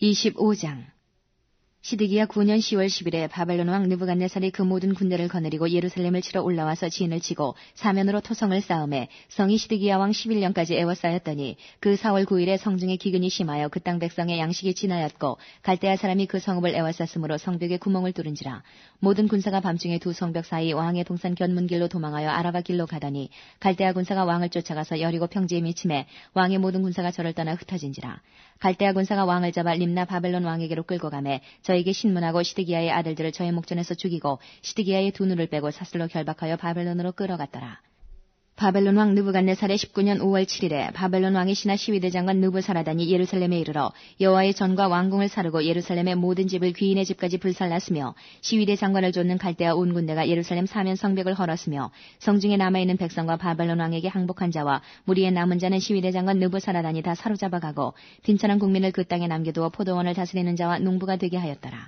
25장 시드기야 9년 10월 10일에 바벨론 왕 느부갓네살이 그 모든 군대를 거느리고 예루살렘을 치러 올라와서 진을 치고 사면으로 토성을 쌓음에 성이 시드기야 왕 11년까지 에워싸였더니 그 4월 9일에 성중에 기근이 심하여 그 땅 백성의 양식이 지나였고 갈대아 사람이 그 성읍을 에워쌌으므로 성벽에 구멍을 뚫은지라. 모든 군사가 밤중에 두 성벽 사이 왕의 동산 견문길로 도망하여 아라바 길로 가더니 갈대아 군사가 왕을 쫓아가서 여리고 평지에 미침해 왕의 모든 군사가 저를 떠나 흩어진지라. 갈대아 군사가 왕을 잡아 림나 바벨론 왕에게로 끌고 가매 저에게 신문하고 시드기야의 아들들을 저의 목전에서 죽이고 시드기야의 두 눈을 빼고 사슬로 결박하여 바벨론으로 끌어갔더라. 바벨론 왕 느부갓네살의 19년 5월 7일에 바벨론 왕의 신하 시위대 장관 느부사라단이 예루살렘에 이르러 여호와의 전과 왕궁을 사르고 예루살렘의 모든 집을 귀인의 집까지 불살랐으며 시위대 장관을 쫓는 갈대아 온 군대가 예루살렘 사면 성벽을 헐었으며 성중에 남아있는 백성과 바벨론 왕에게 항복한 자와 무리에 남은 자는 시위대 장관 느부사라단이 다 사로잡아가고 빈천한 국민을 그 땅에 남겨두어 포도원을 다스리는 자와 농부가 되게 하였더라.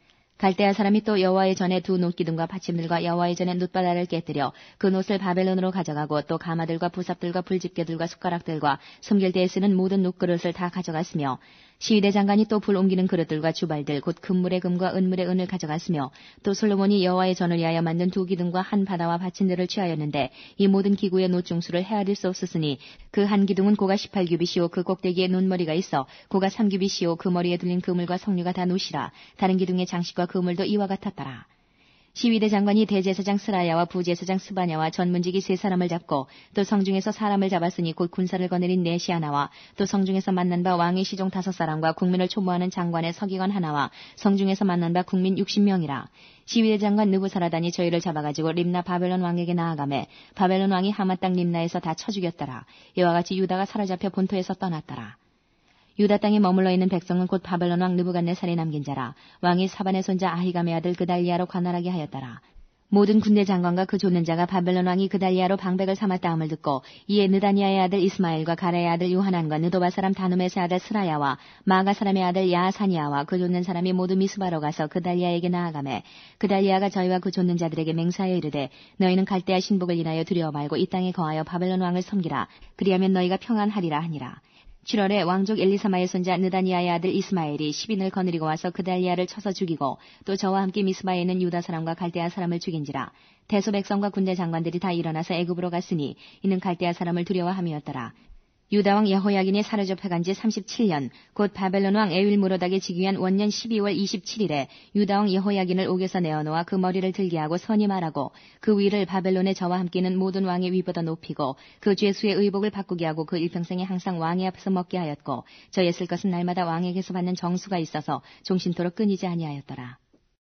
갈대아 사람이 또 여호와의 전에 두 놋기둥과 받침들과 여호와의 전에 놋바다를 깨뜨려 그 놋을 바벨론으로 가져가고 또 가마들과 부삽들과 불집게들과 숟가락들과 숨길대에 쓰는 모든 놋그릇을 다 가져갔으며 시위대 장관이 또 불 옮기는 그릇들과 주발들 곧 금물의 금과 은물의 은을 가져갔으며 또 솔로몬이 여호와의 전을 위하여 만든 두 기둥과 한 바다와 받침들을 취하였는데 이 모든 기구의 놋 중수를 헤아릴 수 없었으니 그 한 기둥은 고가 18규빗이요 그 꼭대기에 놋머리가 있어 고가 3규빗이요 그 머리에 둘린 그물과 석류가 다 놋이라. 다른 기둥의 장식과 그물도 이와 같았더라. 시위대 장관이 대제사장 스라야와 부제사장 스바냐와 전문직이 세 사람을 잡고 또 성중에서 사람을 잡았으니 곧 군사를 거느린 넷이 하나와 또 성중에서 만난 바 왕의 시종 5사람과 국민을 초모하는 장관의 서기관 하나와 성중에서 만난 바 국민 60명이라. 시위대 장관 느부사라단이 저희를 잡아가지고 림나 바벨론 왕에게 나아가매 바벨론 왕이 하마 땅 림나에서 다 쳐 죽였더라. 이와 같이 유다가 사로잡혀 본토에서 떠났더라. 유다 땅에 머물러 있는 백성은 곧 바벨론 왕 느부갓네살이 남긴 자라. 왕이 사반의 손자 아히감의 아들 그달리아로 관할하게 하였더라. 모든 군대 장관과 그 좇는 자가 바벨론 왕이 그달리아로 방백을 삼았다함을 듣고 이에 느다니아의 아들 이스마엘과 가레의 아들 요하난과 느도바 사람 다누메스의 아들 스라야와 마가 사람의 아들 야사니아와 그 좇는 사람이 모두 미스바로 가서 그달리아에게 나아가매 그달리아가 저희와 그 좇는 자들에게 맹세하여 이르되 너희는 갈대아 신복을 인하여 두려워 말고 이 땅에 거하여 바벨론 왕을 섬기라. 그리하면 너희가 평안하리라 하니라. 7월에 왕족 엘리사마의 손자 느다니아의 아들 이스마엘이 10인을 거느리고 와서 그달리아를 쳐서 죽이고 또 저와 함께 미스바에 있는 유다 사람과 갈대아 사람을 죽인지라. 대소 백성과 군대 장관들이 다 일어나서 애굽으로 갔으니 이는 갈대아 사람을 두려워함이었더라. 유다 왕 여호야긴이 사로잡혀간 지 37년 곧 바벨론 왕 에윌무로닥이 즉위한 원년 12월 27일에 유다 왕 여호야긴을 옥에서 내어놓아 그 머리를 들게 하고 선이 말하고 그 위를 바벨론의 저와 함께는 모든 왕의 위보다 높이고 그 죄수의 의복을 바꾸게 하고 그 일평생에 항상 왕의 앞에서 먹게 하였고 저의 쓸 것은 날마다 왕에게서 받는 정수가 있어서 종신토록 끊이지 아니하였더라.